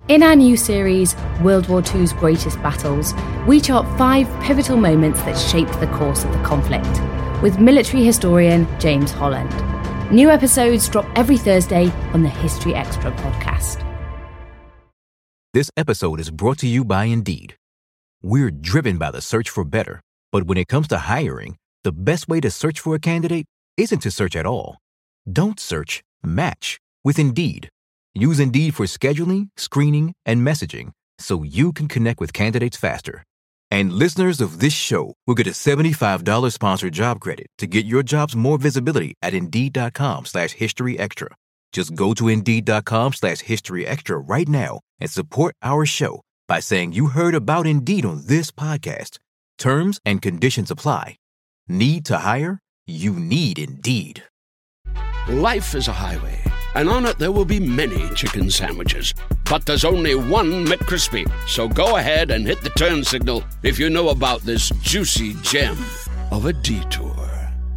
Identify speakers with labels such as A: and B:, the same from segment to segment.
A: In our new series, World War II's Greatest Battles, we chart 5 pivotal moments that shaped the course of the conflict, with military historian James Holland. New episodes drop every Thursday on the History Extra podcast.
B: This episode is brought to you by Indeed. We're driven by the search for better, but when it comes to hiring, the best way to search for a candidate isn't to search at all. Don't search, match with Indeed. Use Indeed for scheduling, screening, and messaging so you can connect with candidates faster. And listeners of this show will get a $75 sponsored job credit to get your jobs more visibility at Indeed.com/historyextra. Just go to Indeed.com/historyextra right now and support our show by saying you heard about Indeed on this podcast. Terms and conditions apply. Need to hire? You need Indeed.
C: Life is a highway, and on it there will be many chicken sandwiches. But there's only one McCrispy. So go ahead and hit the turn signal if you know about this juicy gem of a detour.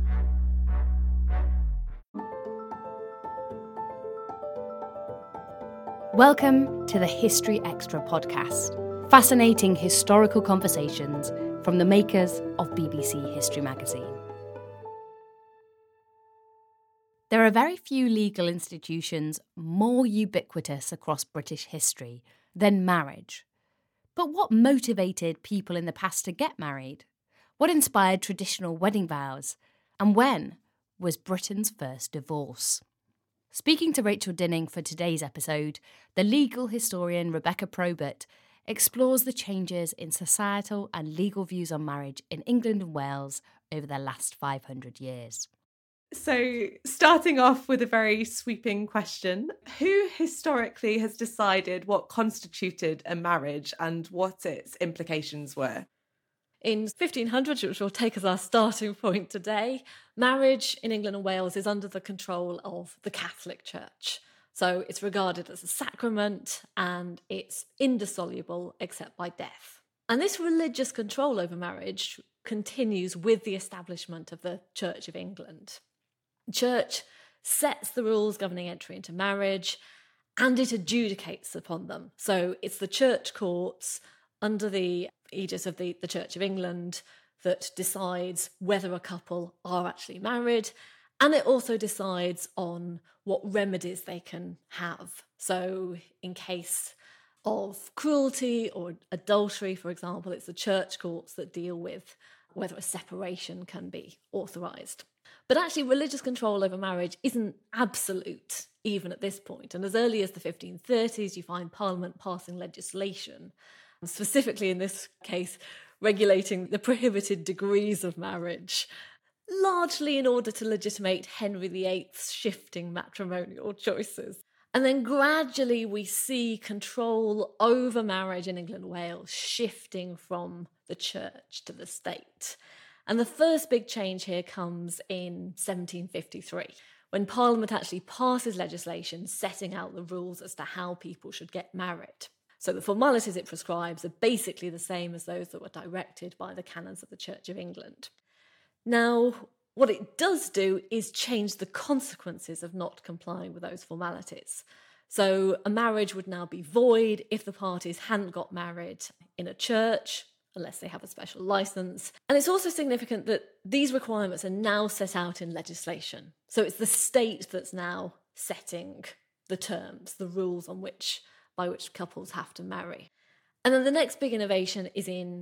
A: Welcome to the History Extra podcast. Fascinating historical conversations from the makers of BBC History Magazine. There are very few legal institutions more ubiquitous across British history than marriage. But what motivated people in the past to get married? What inspired traditional wedding vows? And when was Britain's first divorce? Speaking to Rachel Dinning for today's episode, the legal historian Rebecca Probert explores the changes in societal and legal views on marriage in England and Wales over the last 500 years.
D: So, starting off with a very sweeping question, who historically has decided what constituted a marriage and what its implications were?
E: In 1500, which will take as our starting point today, marriage in England and Wales is under the control of the Catholic Church. So it's regarded as a sacrament and it's indissoluble except by death. And this religious control over marriage continues with the establishment of the Church of England. The Church sets the rules governing entry into marriage and it adjudicates upon them. So it's the church courts under the aegis of the Church of England that decides whether a couple are actually married, and it also decides on what remedies they can have. So in case of cruelty or adultery, for example, it's the church courts that deal with whether a separation can be authorised. But actually, religious control over marriage isn't absolute, even at this point. And as early as the 1530s, you find Parliament passing legislation, specifically in this case, regulating the prohibited degrees of marriage, largely in order to legitimate Henry VIII's shifting matrimonial choices. And then gradually we see control over marriage in England and Wales shifting from the church to the state. And the first big change here comes in 1753, when Parliament actually passes legislation setting out the rules as to how people should get married. So the formalities it prescribes are basically the same as those that were directed by the canons of the Church of England. Now, what it does do is change the consequences of not complying with those formalities. So a marriage would now be void if the parties hadn't got married in a church, unless they have a special licence. And it's also significant that these requirements are now set out in legislation. So it's the state that's now setting the terms, the rules by which couples have to marry. And then the next big innovation is in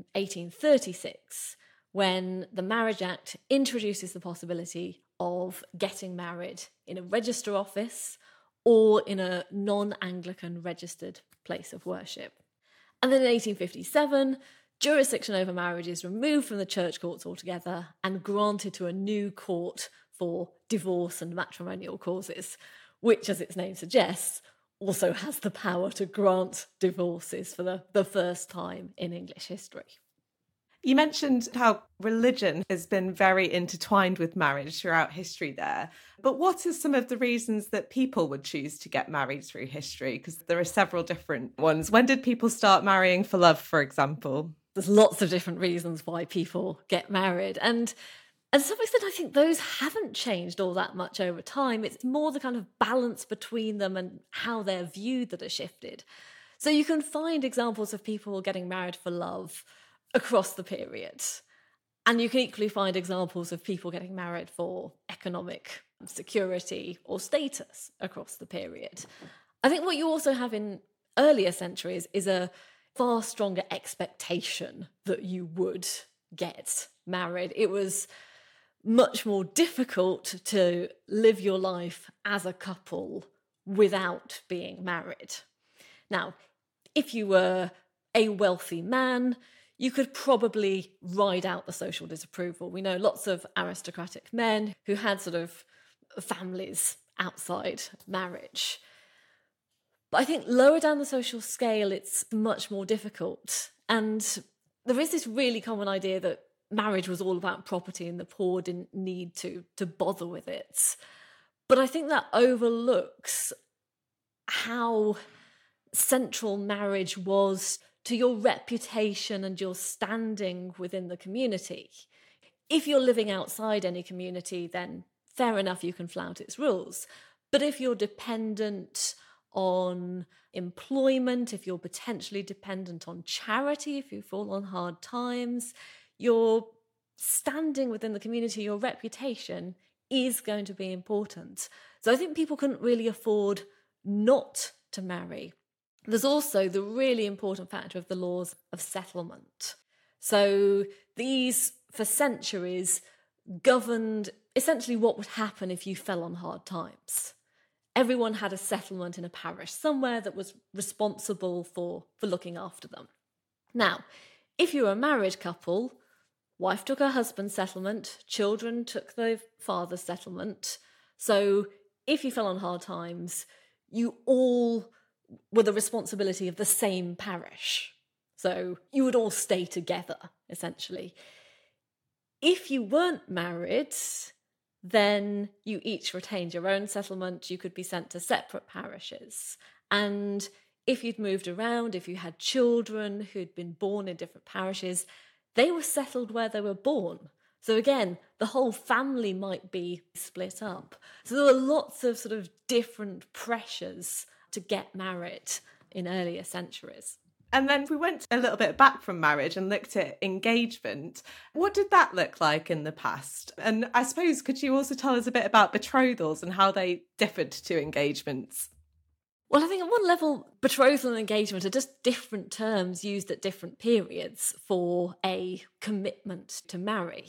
E: 1836, when the Marriage Act introduces the possibility of getting married in a register office or in a non-Anglican registered place of worship. And then in 1857, jurisdiction over marriage is removed from the church courts altogether and granted to a new court for divorce and matrimonial causes, which, as its name suggests, also has the power to grant divorces for the first time in English history.
D: You mentioned how religion has been very intertwined with marriage throughout history there. But what are some of the reasons that people would choose to get married through history? Because there are several different ones. When did people start marrying for love, for example?
E: There's lots of different reasons why people get married. And to some extent, I think those haven't changed all that much over time. It's more the kind of balance between them and how they're viewed that has shifted. So you can find examples of people getting married for love across the period. And you can equally find examples of people getting married for economic security or status across the period. I think what you also have in earlier centuries is a far stronger expectation that you would get married. It was much more difficult to live your life as a couple without being married. Now, if you were a wealthy man, you could probably ride out the social disapproval. We know lots of aristocratic men who had sort of families outside marriage. But I think lower down the social scale, it's much more difficult. And there is this really common idea that marriage was all about property and the poor didn't need to bother with it. But I think that overlooks how central marriage was to your reputation and your standing within the community. If you're living outside any community, then fair enough, you can flout its rules. But if you're dependent on employment, if you're potentially dependent on charity, if you fall on hard times, your standing within the community, your reputation is going to be important. So I think people couldn't really afford not to marry. There's also the really important factor of the laws of settlement. So these, for centuries, governed essentially what would happen if you fell on hard times. Everyone had a settlement in a parish somewhere that was responsible for looking after them. Now, if you were a married couple, wife took her husband's settlement, children took the father's settlement. So if you fell on hard times, you all were the responsibility of the same parish. So you would all stay together, essentially. If you weren't married, then you each retained your own settlement. You could be sent to separate parishes. And if you'd moved around, if you had children who'd been born in different parishes, they were settled where they were born. So again, the whole family might be split up. So there were lots of sort of different pressures to get married in earlier centuries.
D: And then we went a little bit back from marriage and looked at engagement. What did that look like in the past? And I suppose, could you also tell us a bit about betrothals and how they differed to engagements?
E: Well, I think at one level, betrothal and engagement are just different terms used at different periods for a commitment to marry.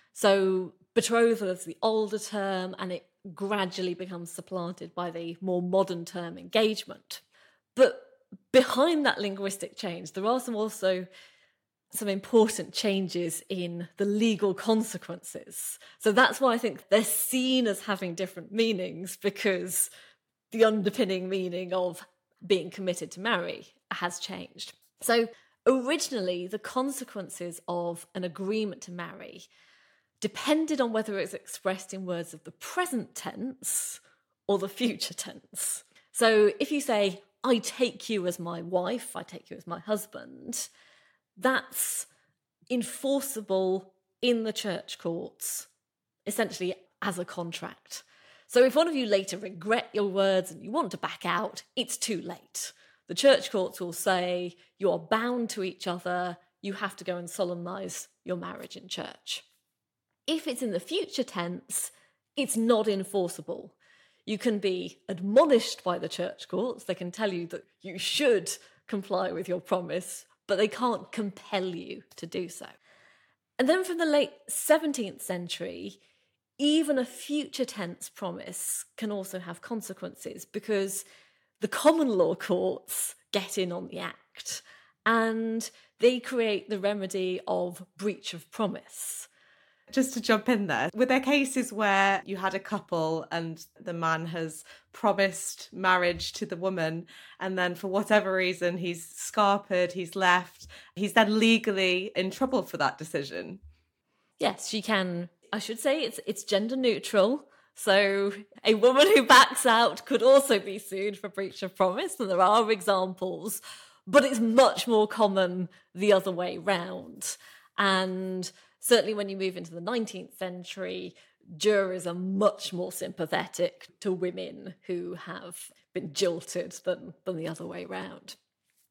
E: So betrothal is the older term, and it gradually becomes supplanted by the more modern term engagement. But behind that linguistic change, there are also some important changes in the legal consequences. So that's why I think they're seen as having different meanings, because the underpinning meaning of being committed to marry has changed. So originally, the consequences of an agreement to marry depended on whether it's expressed in words of the present tense or the future tense. So if you say, I take you as my wife, I take you as my husband, that's enforceable in the church courts, essentially as a contract. So if one of you later regret your words and you want to back out, it's too late. The church courts will say you are bound to each other, you have to go and solemnise your marriage in church. If it's in the future tense, it's not enforceable. You can be admonished by the church courts. They can tell you that you should comply with your promise, but they can't compel you to do so. And then from the late 17th century, even a future tense promise can also have consequences, because the common law courts get in on the act and they create the remedy of breach of promise.
D: Just to jump in there, were there cases where you had a couple and the man has promised marriage to the woman, and then for whatever reason he's scarpered, he's left, he's then legally in trouble for that decision?
E: Yes, she can. I should say it's gender neutral. So a woman who backs out could also be sued for breach of promise, and there are examples, but it's much more common the other way round. And certainly when you move into the 19th century, juries are much more sympathetic to women who have been jilted than the other way round.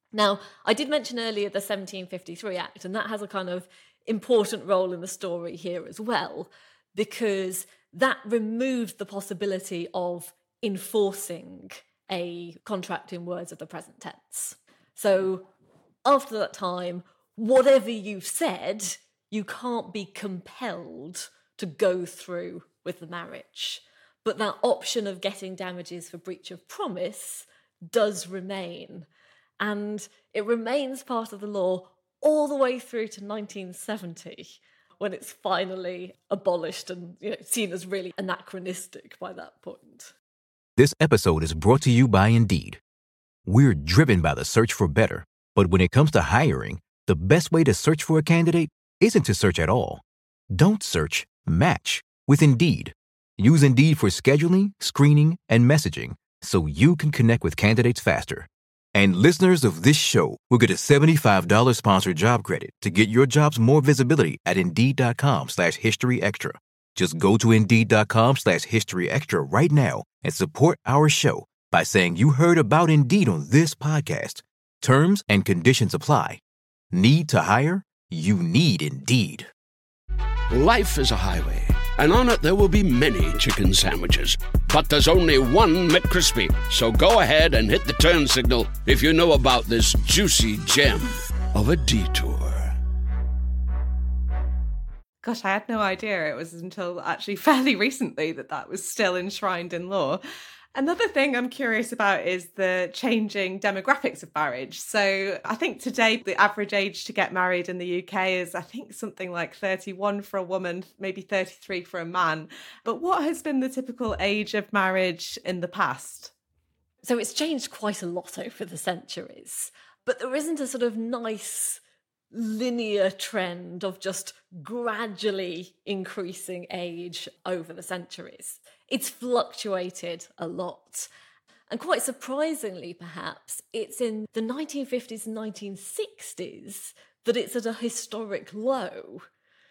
E: Now, I did mention earlier the 1753 Act, and that has a kind of important role in the story here as well, because that removed the possibility of enforcing a contract in words of the present tense. So after that time, whatever you've said, you can't be compelled to go through with the marriage. But that option of getting damages for breach of promise does remain. And it remains part of the law all the way through to 1970, when it's finally abolished and seen as really anachronistic by that point.
B: This episode is brought to you by Indeed. We're driven by the search for better, but when it comes to hiring, the best way to search for a candidate isn't to search at all. Don't search, match with Indeed. Use Indeed for scheduling, screening, and messaging so you can connect with candidates faster. And listeners of this show will get a $75 sponsored job credit to get your jobs more visibility at Indeed.com/HistoryExtra. Just go to Indeed.com/HistoryExtra right now and support our show by saying you heard about Indeed on this podcast. Terms and conditions apply. Need to hire? You need Indeed.
C: Life is a highway, and on it there will be many chicken sandwiches. But there's only one McCrispy. So go ahead and hit the turn signal if you know about this juicy gem of a detour.
D: Gosh, I had no idea. It was until actually fairly recently that was still enshrined in law. Another thing I'm curious about is the changing demographics of marriage. So I think today the average age to get married in the UK is, I think, something like 31 for a woman, maybe 33 for a man. But what has been the typical age of marriage in the past?
E: So it's changed quite a lot over the centuries, but there isn't a sort of nice linear trend of just gradually increasing age over the centuries. It's fluctuated a lot. And quite surprisingly, perhaps, it's in the 1950s and 1960s that it's at a historic low.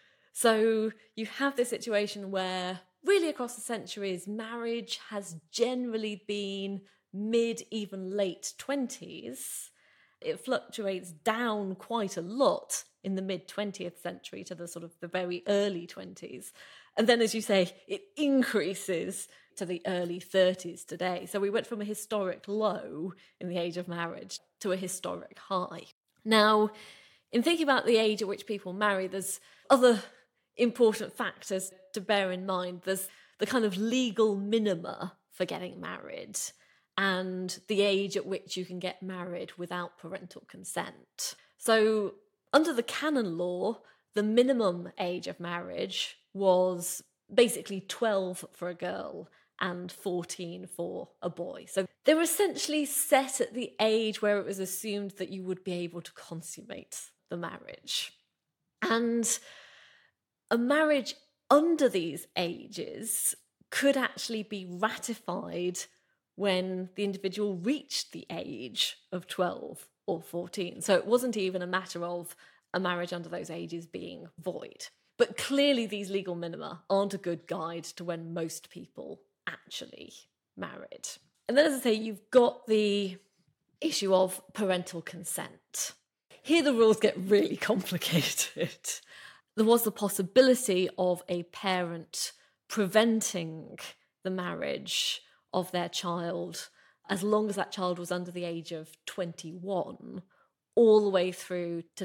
E: So you have this situation where, really across the centuries, marriage has generally been mid, even late 20s. It fluctuates down quite a lot in the mid-20th century to the sort of the very early 20s. And then, as you say, it increases to the early 30s today. So we went from a historic low in the age of marriage to a historic high. Now, in thinking about the age at which people marry, there's other important factors to bear in mind. There's the kind of legal minima for getting married and the age at which you can get married without parental consent. So under the canon law, the minimum age of marriage was basically 12 for a girl and 14 for a boy. So they were essentially set at the age where it was assumed that you would be able to consummate the marriage. And a marriage under these ages could actually be ratified when the individual reached the age of 12 or 14. So it wasn't even a matter of a marriage under those ages being void. But clearly these legal minima aren't a good guide to when most people actually married. And then, as I say, you've got the issue of parental consent. Here the rules get really complicated. There was the possibility of a parent preventing the marriage of their child as long as that child was under the age of 21, all the way through to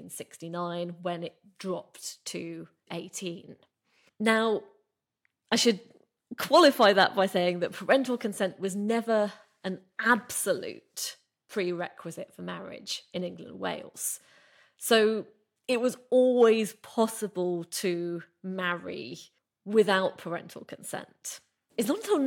E: 1969 when it dropped to 18. Now, I should qualify that by saying that parental consent was never an absolute prerequisite for marriage in England and Wales. So it was always possible to marry without parental consent. It's not until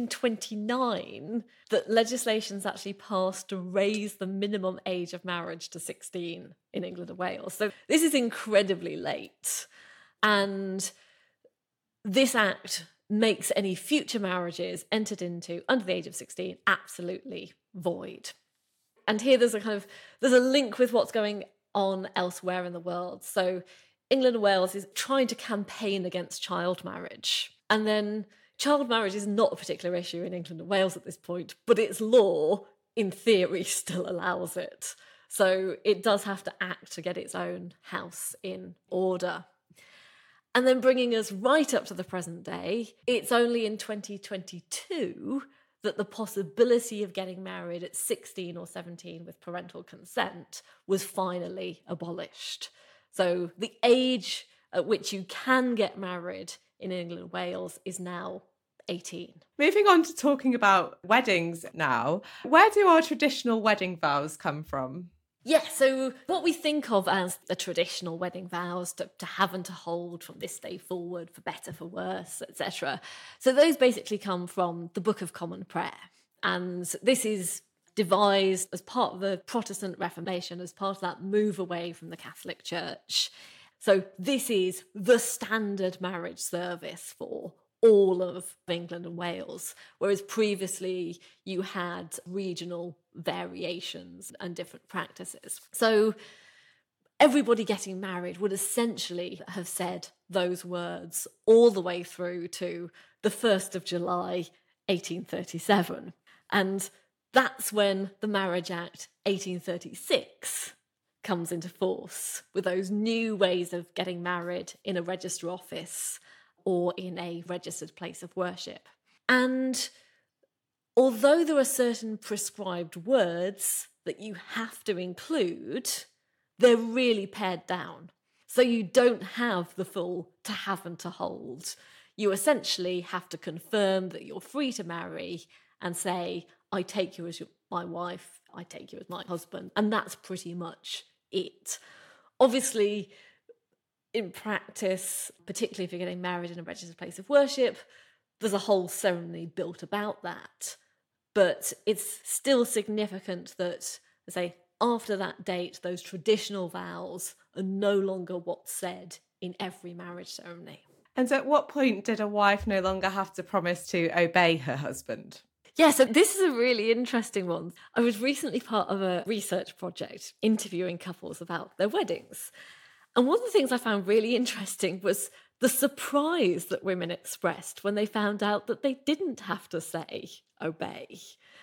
E: 1929 that legislation's actually passed to raise the minimum age of marriage to 16 in England and Wales. So this is incredibly late. And this act makes any future marriages entered into under the age of 16 absolutely void. And here there's a link with what's going on elsewhere in the world. So England and Wales is trying to campaign against child marriage. And then child marriage is not a particular issue in England and Wales at this point, but its law, in theory, still allows it. So it does have to act to get its own house in order. And then bringing us right up to the present day, it's only in 2022 that the possibility of getting married at 16 or 17 with parental consent was finally abolished. So the age at which you can get married in England and Wales is now 18.
D: Moving on to talking about weddings now, where do our traditional wedding vows come from?
E: Yeah, so what we think of as the traditional wedding vows to have and to hold from this day forward, for better, for worse, etc. So those basically come from the Book of Common Prayer. And this is devised as part of the Protestant Reformation, as part of that move away from the Catholic Church. So this is the standard marriage service for all of England and Wales, whereas previously you had regional variations and different practices. So everybody getting married would essentially have said those words all the way through to the 1st of July 1837. And that's when the Marriage Act 1836 comes into force, with those new ways of getting married in a register office or in a registered place of worship. And although there are certain prescribed words that you have to include, they're really pared down. So you don't have the full to have and to hold. You essentially have to confirm that you're free to marry and say, I take you as my wife, I take you as my husband. And that's pretty much it. Obviously, in practice, particularly if you're getting married in a registered place of worship, there's a whole ceremony built about that. But it's still significant that, I say, after that date, those traditional vows are no longer what's said in every marriage ceremony.
D: And at what point did a wife no longer have to promise to obey her husband?
E: Yeah, so this is a really interesting one. I was recently part of a research project interviewing couples about their weddings. And one of the things I found really interesting was the surprise that women expressed when they found out that they didn't have to say obey.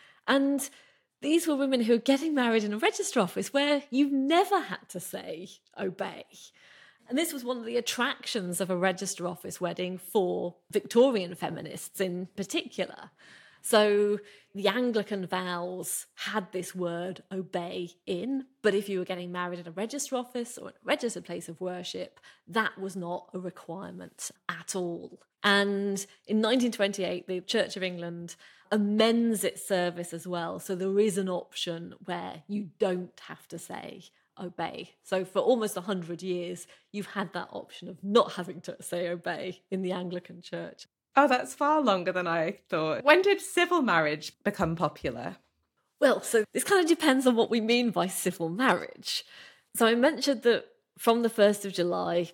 E: And these were women who were getting married in a register office where you never had to say obey. And this was one of the attractions of a register office wedding for Victorian feminists in particular. So the Anglican vows had this word obey in, but if you were getting married in a register office or a registered place of worship, that was not a requirement at all. And in 1928, the Church of England amends its service as well. So there is an option where you don't have to say obey. So for almost 100 years, you've had that option of not having to say obey in the Anglican Church.
D: Oh, that's far longer than I thought. When did civil marriage become popular?
E: Well, so this kind of depends on what we mean by civil marriage. So I mentioned that from the 1st of July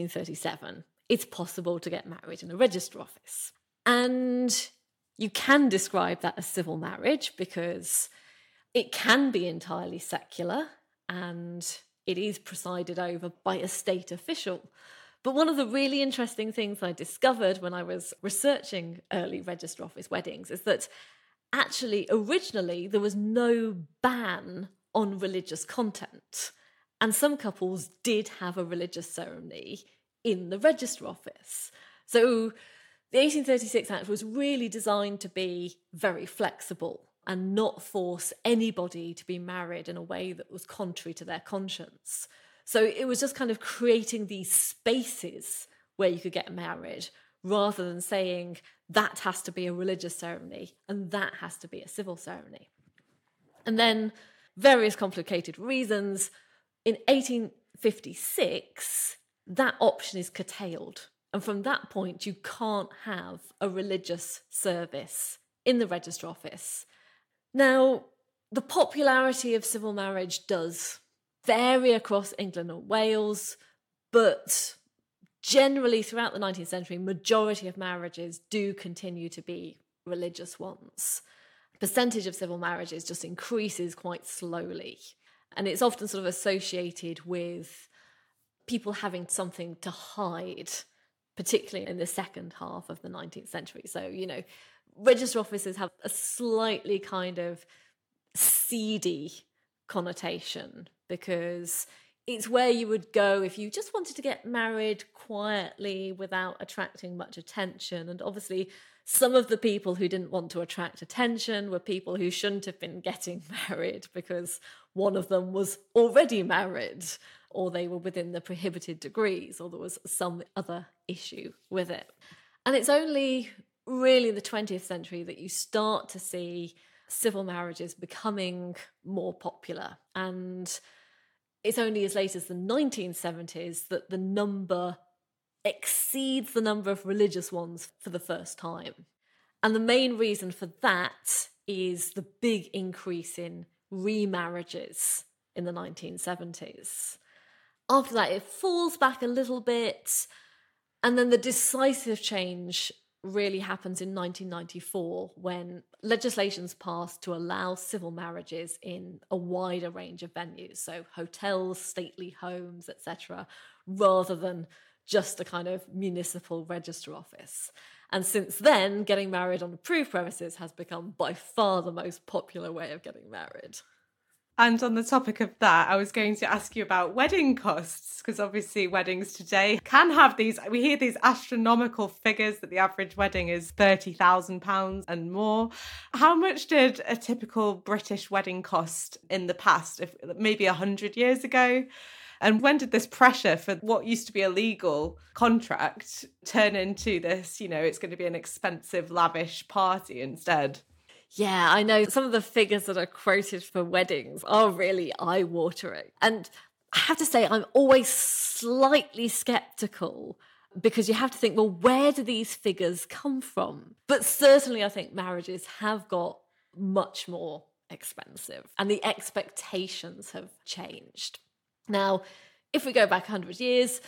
E: 1837, it's possible to get married in a register office. And you can describe that as civil marriage because it can be entirely secular and it is presided over by a state official. But one of the really interesting things I discovered when I was researching early register office weddings is that actually originally there was no ban on religious content. And some couples did have a religious ceremony in the register office. So the 1836 Act was really designed to be very flexible and not force anybody to be married in a way that was contrary to their conscience. So it was just kind of creating these spaces where you could get married rather than saying that has to be a religious ceremony and that has to be a civil ceremony. And then various complicated reasons, in 1856, that option is curtailed. And from that point, you can't have a religious service in the register office. Now, the popularity of civil marriage does vary across England and Wales, but generally throughout the 19th century, majority of marriages do continue to be religious ones. The percentage of civil marriages just increases quite slowly. And it's often sort of associated with people having something to hide, particularly in the second half of the 19th century. So, register offices have a slightly kind of seedy connotation, because it's where you would go if you just wanted to get married quietly without attracting much attention. And obviously, some of the people who didn't want to attract attention were people who shouldn't have been getting married because one of them was already married, or they were within the prohibited degrees, or there was some other issue with it. And it's only really in the 20th century that you start to see civil marriages becoming more popular. And it's only as late as the 1970s that the number exceeds the number of religious ones for the first time. And the main reason for that is the big increase in remarriages in the 1970s. After that, it falls back a little bit, and then the decisive change really happens in 1994 when legislation's passed to allow civil marriages in a wider range of venues, so hotels, stately homes, etc., rather than just a kind of municipal register office. And since then, getting married on approved premises has become by far the most popular way of getting married.
D: And on the topic of that, I was going to ask you about wedding costs, because obviously weddings today can have we hear these astronomical figures that the average wedding is £30,000 and more. How much did a typical British wedding cost in the past, if maybe 100 years ago? And when did this pressure for what used to be a legal contract turn into this, it's going to be an expensive, lavish party instead?
E: Yeah, I know some of the figures that are quoted for weddings are really eye-watering. And I have to say, I'm always slightly sceptical because you have to think, well, where do these figures come from? But certainly I think marriages have got much more expensive and the expectations have changed. Now, if we go back 100 years,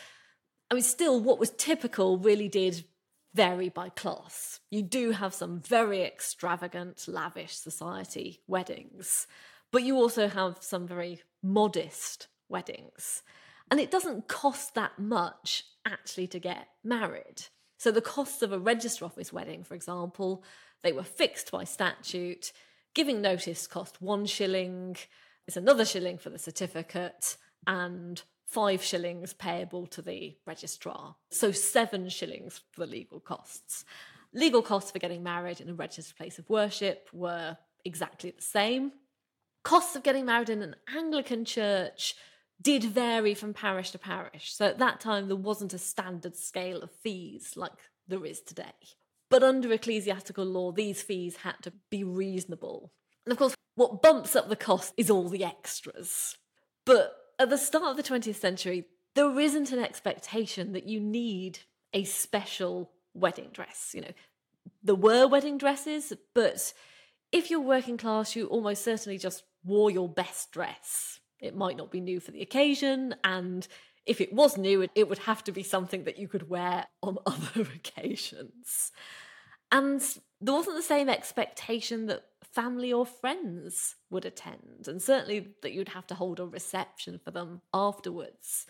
E: still what was typical really did vary by class. You do have some very extravagant, lavish society weddings, but you also have some very modest weddings. And it doesn't cost that much actually to get married. So the costs of a register office wedding, for example, they were fixed by statute. Giving notice cost 1 shilling. It's another shilling for the certificate, and 5 shillings payable to the registrar. So 7 shillings for the legal costs. Legal costs for getting married in a registered place of worship were exactly the same. Costs of getting married in an Anglican church did vary from parish to parish. So at that time, there wasn't a standard scale of fees like there is today. But under ecclesiastical law, these fees had to be reasonable. And of course, what bumps up the cost is all the extras. But at the start of the 20th century, there isn't an expectation that you need a special wedding dress. There were wedding dresses, but if you're working class, you almost certainly just wore your best dress. It might not be new for the occasion, and if it was new, it would have to be something that you could wear on other occasions. And there wasn't the same expectation that family or friends would attend, and certainly that you'd have to hold a reception for them afterwards.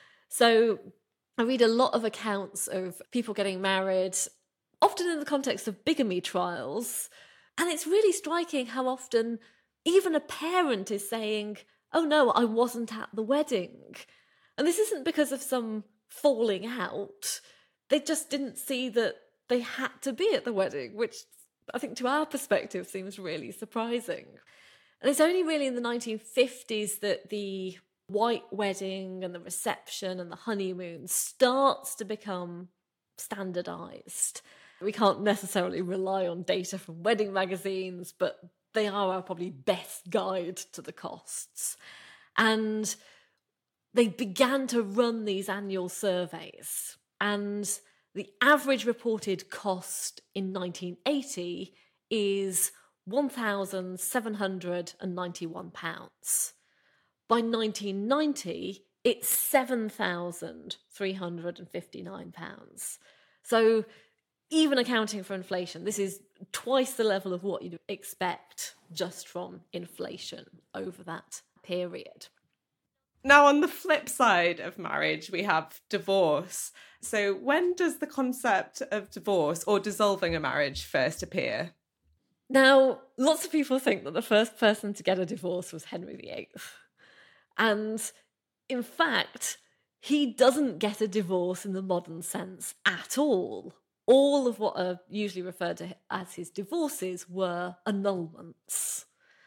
E: So I read a lot of accounts of people getting married, often in the context of bigamy trials, and it's really striking how often even a parent is saying, "Oh no, I wasn't at the wedding." And this isn't because of some falling out. They just didn't see that they had to be at the wedding, which I think to our perspective seems really surprising. And it's only really in the 1950s that the white wedding and the reception and the honeymoon starts to become standardised. We can't necessarily rely on data from wedding magazines, but they are our probably best guide to the costs. And they began to run these annual surveys, and the average reported cost in 1980 is £1,791. By 1990, it's £7,359. So even accounting for inflation, this is twice the level of what you'd expect just from inflation over that period.
D: Now, on the flip side of marriage, we have divorce. So when does the concept of divorce or dissolving a marriage first appear?
E: Now, lots of people think that the first person to get a divorce was Henry VIII. And in fact, he doesn't get a divorce in the modern sense at all. All of what are usually referred to as his divorces were annulments.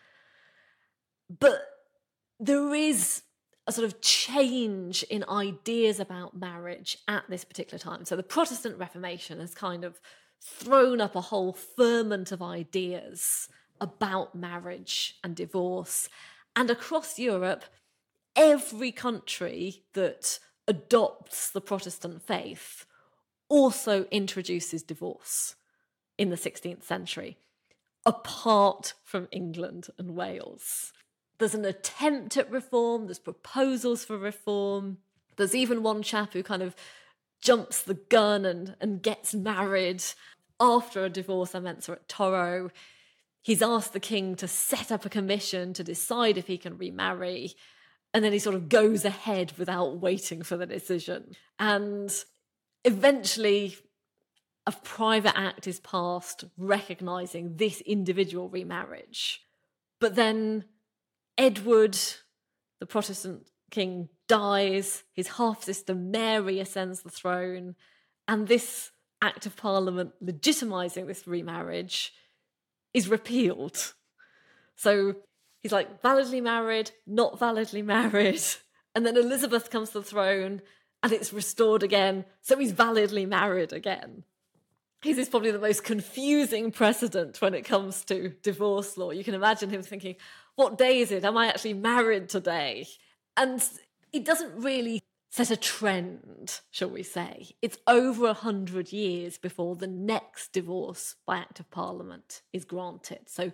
E: But there is a sort of change in ideas about marriage at this particular time. So the Protestant Reformation has kind of thrown up a whole ferment of ideas about marriage and divorce. And across Europe, every country that adopts the Protestant faith also introduces divorce in the 16th century, apart from England and Wales. There's an attempt at reform, there's proposals for reform. There's even one chap who kind of jumps the gun and gets married after a divorce mensa at Toro. He's asked the king to set up a commission to decide if he can remarry, and then he sort of goes ahead without waiting for the decision. And eventually a private act is passed recognising this individual remarriage. But then Edward, the Protestant king, dies, his half-sister Mary ascends the throne, and this Act of Parliament legitimising this remarriage is repealed. So he's like validly married, not validly married, and then Elizabeth comes to the throne and it's restored again, so he's validly married again. His is probably the most confusing precedent when it comes to divorce law. You can imagine him thinking, what day is it? Am I actually married today? And it doesn't really set a trend, shall we say. It's over 100 years before the next divorce by Act of Parliament is granted. So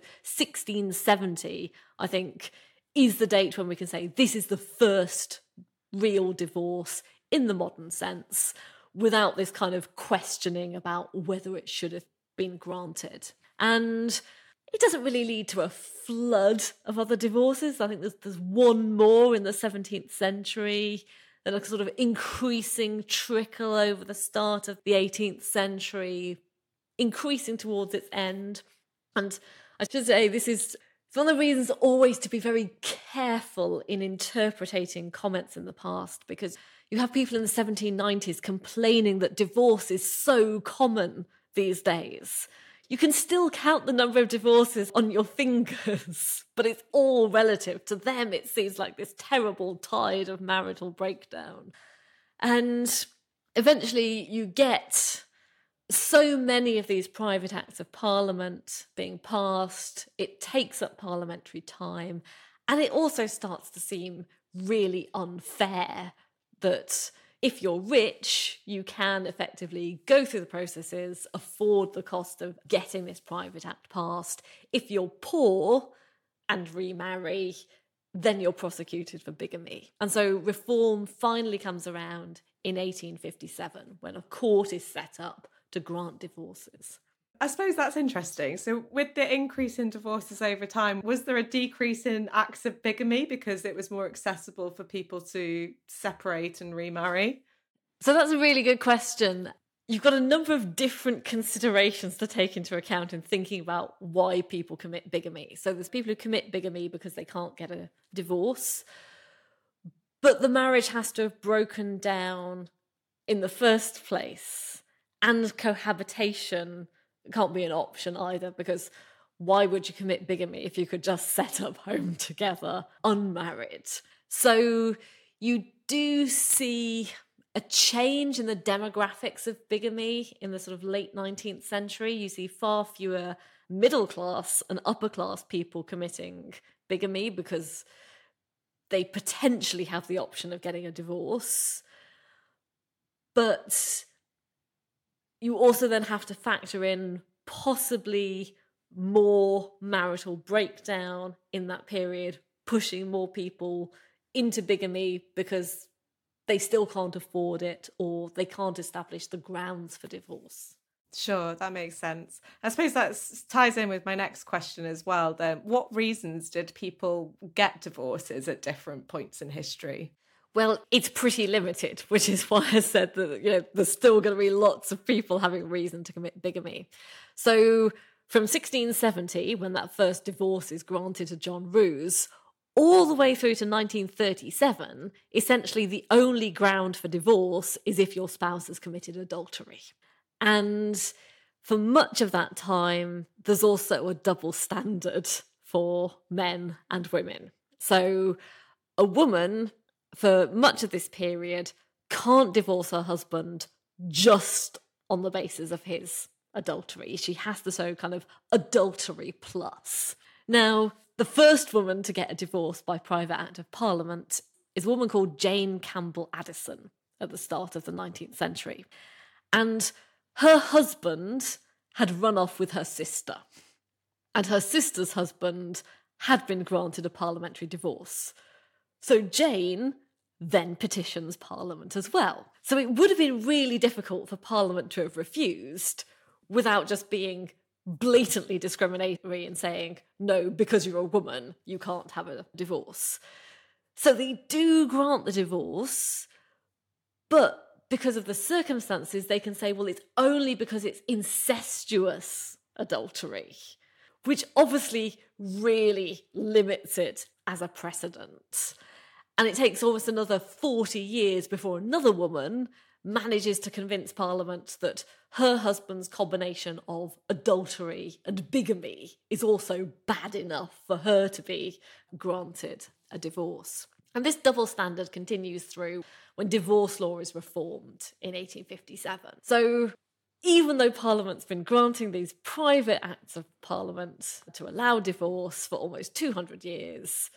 E: 1670, I think, is the date when we can say this is the first real divorce in the modern sense, without this kind of questioning about whether it should have been granted. And it doesn't really lead to a flood of other divorces. I think there's one more in the 17th century, and a sort of increasing trickle over the start of the 18th century, increasing towards its end. And I should say it's one of the reasons always to be very careful in interpreting comments in the past, because you have people in the 1790s complaining that divorce is so common these days. You can still count the number of divorces on your fingers, but it's all relative. To them, it seems like this terrible tide of marital breakdown. And eventually you get so many of these private acts of Parliament being passed. It takes up parliamentary time. And it also starts to seem really unfair that if you're rich, you can effectively go through the processes, afford the cost of getting this private act passed. If you're poor and remarry, then you're prosecuted for bigamy. And so reform finally comes around in 1857, when a court is set up to grant divorces.
D: I suppose that's interesting. So with the increase in divorces over time, was there a decrease in acts of bigamy because it was more accessible for people to separate and remarry?
E: So that's a really good question. You've got a number of different considerations to take into account in thinking about why people commit bigamy. So there's people who commit bigamy because they can't get a divorce, but the marriage has to have broken down in the first place, and cohabitation can't be an option either, because why would you commit bigamy if you could just set up home together unmarried? So you do see a change in the demographics of bigamy in the sort of late 19th century. You see far fewer middle class and upper class people committing bigamy because they potentially have the option of getting a divorce. But you also then have to factor in possibly more marital breakdown in that period, pushing more people into bigamy because they still can't afford it or they can't establish the grounds for divorce.
D: Sure, that makes sense. I suppose that ties in with my next question as well. Then, what reasons did people get divorces at different points in history?
E: Well, it's pretty limited, which is why I said that, there's still going to be lots of people having reason to commit bigamy. So From 1670, when that first divorce is granted to John Roos, all the way through to 1937, essentially the only ground for divorce is if your spouse has committed adultery. And for much of that time, there's also a double standard for men and women. So a woman, for much of this period, can't divorce her husband just on the basis of his adultery. She has to show kind of adultery plus. Now, the first woman to get a divorce by private act of Parliament is a woman called Jane Campbell Addison at the start of the 19th century. And her husband had run off with her sister. And her sister's husband had been granted a parliamentary divorce. So Jane then petitions Parliament as well. So it would have been really difficult for Parliament to have refused without just being blatantly discriminatory and saying, no, because you're a woman, you can't have a divorce. So they do grant the divorce, but because of the circumstances, they can say, well, it's only because it's incestuous adultery, which obviously really limits it as a precedent. And it takes almost another 40 years before another woman manages to convince Parliament that her husband's combination of adultery and bigamy is also bad enough for her to be granted a divorce. And this double standard continues through when divorce law is reformed in 1857. So even though Parliament's been granting these private acts of Parliament to allow divorce for almost 200 years,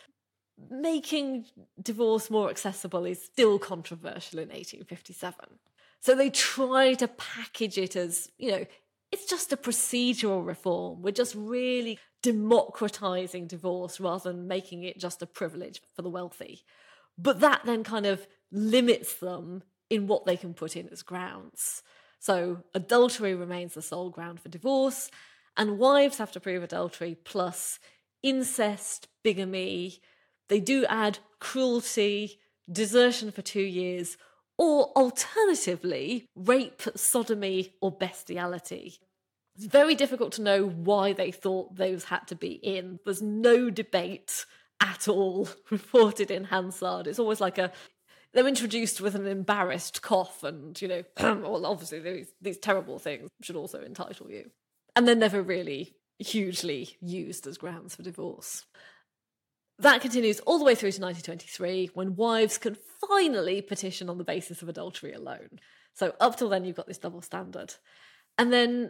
E: making divorce more accessible is still controversial in 1857. So they try to package it as, it's just a procedural reform. We're just really democratising divorce rather than making it just a privilege for the wealthy. But that then kind of limits them in what they can put in as grounds. So adultery remains the sole ground for divorce, and wives have to prove adultery plus incest, bigamy. They do add cruelty, desertion for 2 years, or alternatively, rape, sodomy, or bestiality. It's very difficult to know why they thought those had to be in. There's no debate at all reported in Hansard. It's always like they're introduced with an embarrassed cough and, well, obviously these terrible things should also entitle you. And they're never really hugely used as grounds for divorce. That continues all the way through to 1923, when wives can finally petition on the basis of adultery alone. So up till then, you've got this double standard. And then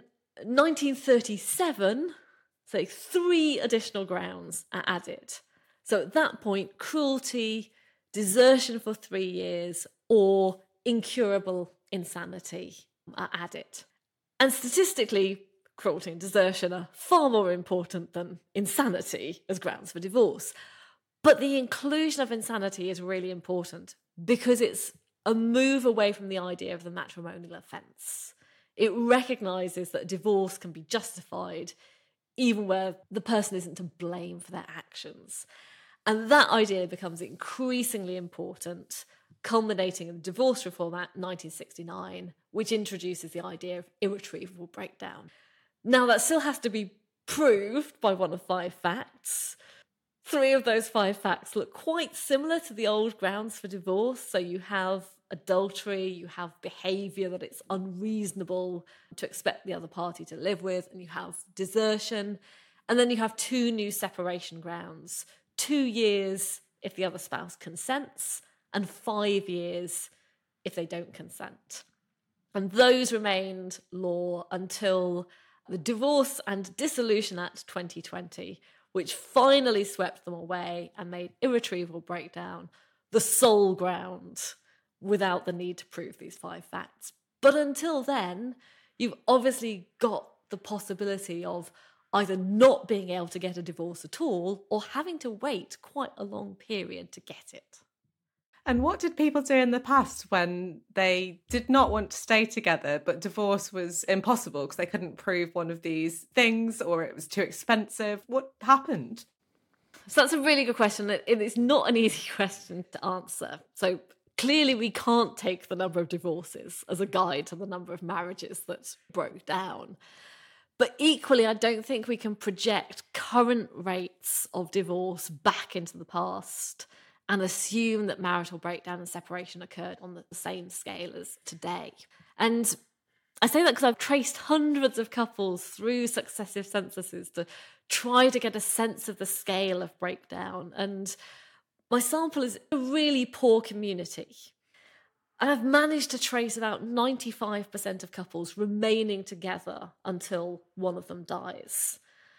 E: 1937, so 3 additional grounds are added. So at that point, cruelty, desertion for 3 years, or incurable insanity are added. And statistically, cruelty and desertion are far more important than insanity as grounds for divorce. But the inclusion of insanity is really important because it's a move away from the idea of the matrimonial offence. It recognises that divorce can be justified even where the person isn't to blame for their actions. And that idea becomes increasingly important, culminating in the Divorce Reform Act 1969, which introduces the idea of irretrievable breakdown. Now, that still has to be proved by one of 5 facts. 3 of those 5 facts look quite similar to the old grounds for divorce. So you have adultery, you have behaviour that it's unreasonable to expect the other party to live with, and you have desertion. And then you have 2 new separation grounds, 2 years if the other spouse consents, and 5 years if they don't consent. And those remained law until the Divorce and Dissolution Act 2020, which finally swept them away and made irretrievable breakdown the sole ground without the need to prove these 5 facts. But until then, you've obviously got the possibility of either not being able to get a divorce at all or having to wait quite a long period to get it.
D: And what did people do in the past when they did not want to stay together, but divorce was impossible because they couldn't prove one of these things or it was too expensive? What happened?
E: So that's a really good question. It's not an easy question to answer. So clearly we can't take the number of divorces as a guide to the number of marriages that broke down. But equally, I don't think we can project current rates of divorce back into the past and assume that marital breakdown and separation occurred on the same scale as today. And I say that because I've traced hundreds of couples through successive censuses to try to get a sense of the scale of breakdown. And my sample is a really poor community. And I've managed to trace about 95% of couples remaining together until one of them dies.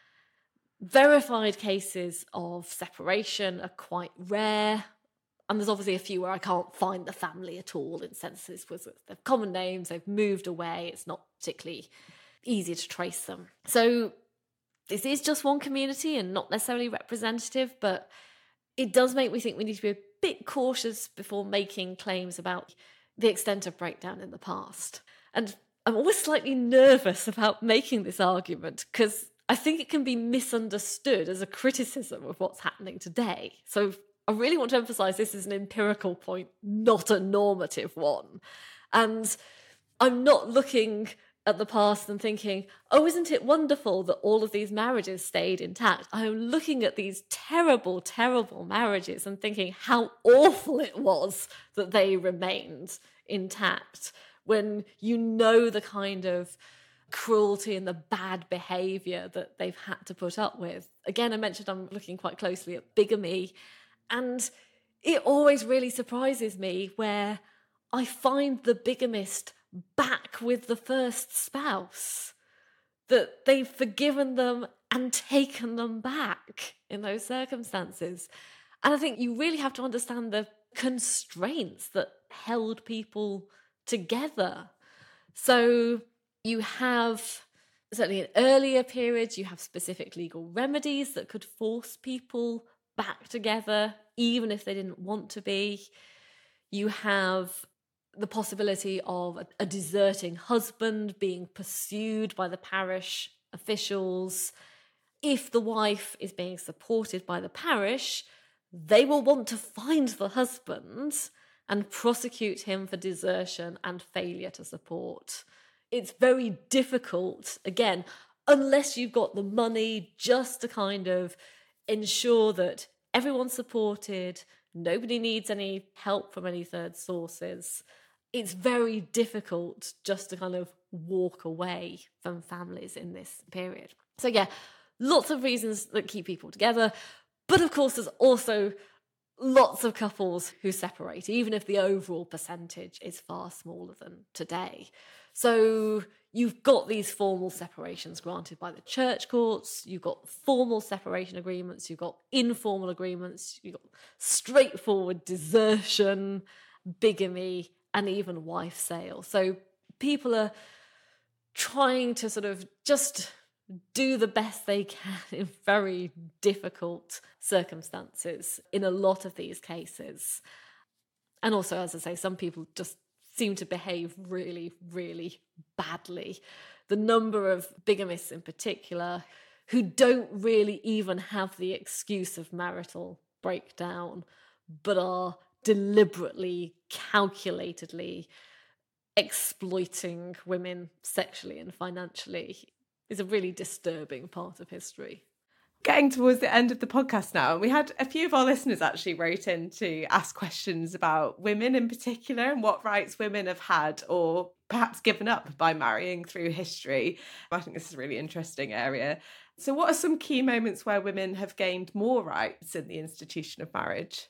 E: Verified cases of separation are quite rare. And there's obviously a few where I can't find the family at all in censuses with their common names, they've moved away, it's not particularly easy to trace them. So this is just one community and not necessarily representative, but it does make me think we need to be a bit cautious before making claims about the extent of breakdown in the past. And I'm always slightly nervous about making this argument because I think it can be misunderstood as a criticism of what's happening today. So I really want to emphasise this is an empirical point, not a normative one. And I'm not looking at the past and thinking, oh, isn't it wonderful that all of these marriages stayed intact? I'm looking at these terrible, terrible marriages and thinking how awful it was that they remained intact when you know the kind of cruelty and the bad behaviour that they've had to put up with. Again, I mentioned I'm looking quite closely at bigamy, and it always really surprises me where I find the bigamist back with the first spouse, that they've forgiven them and taken them back in those circumstances. And I think you really have to understand the constraints that held people together. So you have, certainly in earlier periods, you have specific legal remedies that could force people back together, even if they didn't want to be. You have the possibility of a deserting husband being pursued by the parish officials. If the wife is being supported by the parish, they will want to find the husband and prosecute him for desertion and failure to support. It's very difficult, again, unless you've got the money just to kind of ensure that everyone's supported, nobody needs any help from any third sources. It's very difficult just to kind of walk away from families in this period. So yeah, lots of reasons that keep people together. But of course, there's also lots of couples who separate, even if the overall percentage is far smaller than today. So you've got these formal separations granted by the church courts, you've got formal separation agreements, you've got informal agreements, you've got straightforward desertion, bigamy, and even wife sale. So people are trying to sort of just do the best they can in very difficult circumstances in a lot of these cases. And also, as I say, some people just seem to behave really, really badly. The number of bigamists in particular who don't really even have the excuse of marital breakdown, but are deliberately, calculatedly exploiting women sexually and financially is a really disturbing part of history.
D: Getting towards the end of the podcast now, and we had a few of our listeners actually wrote in to ask questions about women in particular and what rights women have had or perhaps given up by marrying through history. I think this is a really interesting area. So what are some key moments where women have gained more rights in the institution of marriage?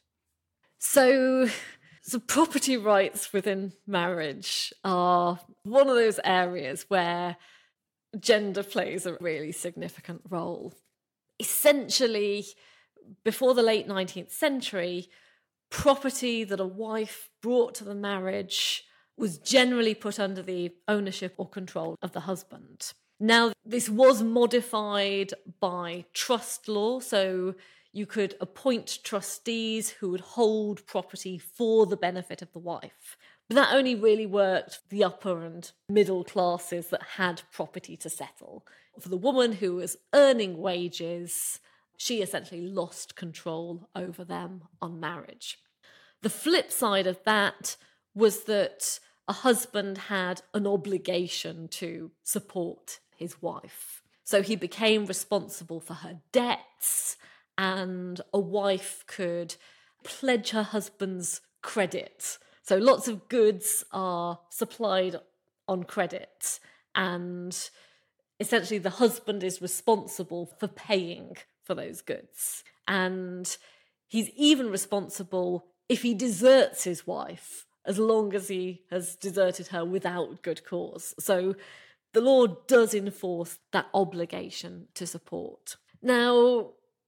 E: So property rights within marriage are one of those areas where gender plays a really significant role. Essentially, before the late 19th century, property that a wife brought to the marriage was generally put under the ownership or control of the husband. Now, this was modified by trust law, so you could appoint trustees who would hold property for the benefit of the wife. But that only really worked for the upper and middle classes that had property to settle. For the woman who was earning wages, she essentially lost control over them on marriage. The flip side of that was that a husband had an obligation to support his wife. So he became responsible for her debts, and a wife could pledge her husband's credit. So lots of goods are supplied on credit, and essentially the husband is responsible for paying for those goods. And he's even responsible if he deserts his wife, as long as he has deserted her without good cause. So the law does enforce that obligation to support. Now,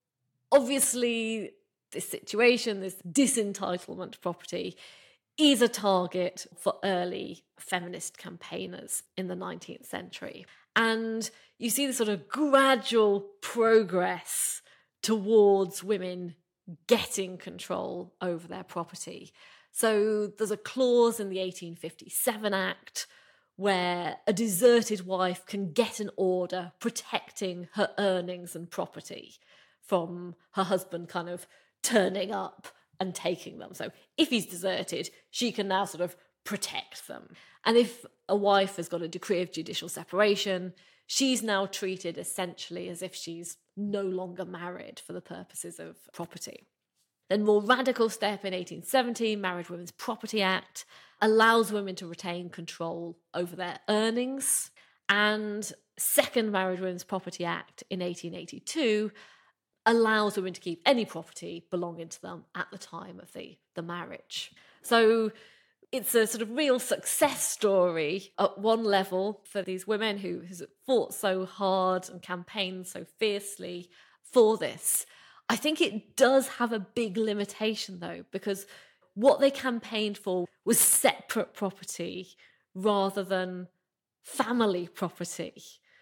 E: obviously, this situation, this disentitlement to property, is a target for early feminist campaigners in the 19th century. And you see this sort of gradual progress towards women getting control over their property. So there's a clause in the 1857 Act where a deserted wife can get an order protecting her earnings and property from her husband kind of turning up and taking them. So if he's deserted, she can now sort of protect them. And if a wife has got a decree of judicial separation, she's now treated essentially as if she's no longer married for the purposes of property. Then more radical step in 1870, Married Women's Property Act, allows women to retain control over their earnings. And second Married Women's Property Act in 1882 allows women to keep any property belonging to them at the time of the marriage. So it's a sort of real success story at one level for these women who has fought so hard and campaigned so fiercely for this. I think it does have a big limitation, though, because what they campaigned for was separate property rather than family property.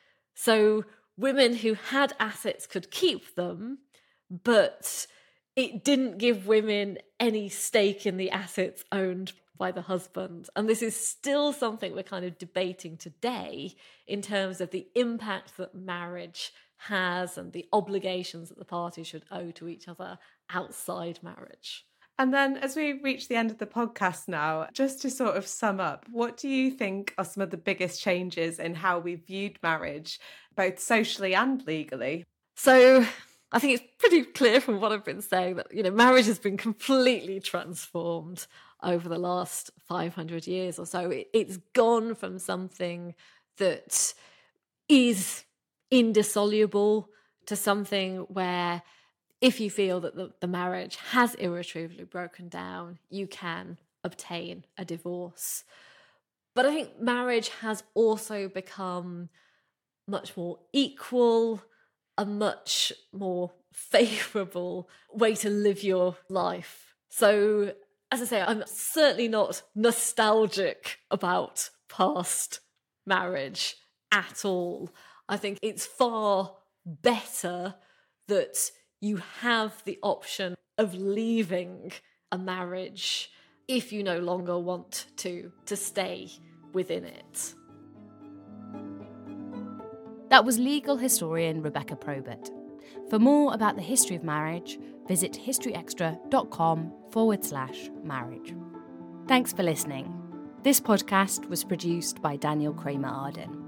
E: So women who had assets could keep them, but it didn't give women any stake in the assets owned by the husband. And this is still something we're kind of debating today in terms of the impact that marriage has and the obligations that the parties should owe to each other outside marriage.
D: And then as we reach the end of the podcast now, just to sort of sum up, what do you think are some of the biggest changes in how we viewed marriage, both socially and legally?
E: So I think it's pretty clear from what I've been saying that, marriage has been completely transformed over the last 500 years or so. It's gone from something that is indissoluble to something where if you feel that the marriage has irretrievably broken down, you can obtain a divorce. But I think marriage has also become much more equal, a much more favourable way to live your life. So, as I say, I'm certainly not nostalgic about past marriage at all. I think it's far better that you have the option of leaving a marriage if you no longer want to stay within it.
A: That was legal historian Rebecca Probert. For more about the history of marriage, visit historyextra.com/marriage. Thanks for listening. This podcast was produced by Daniel Kramer Arden.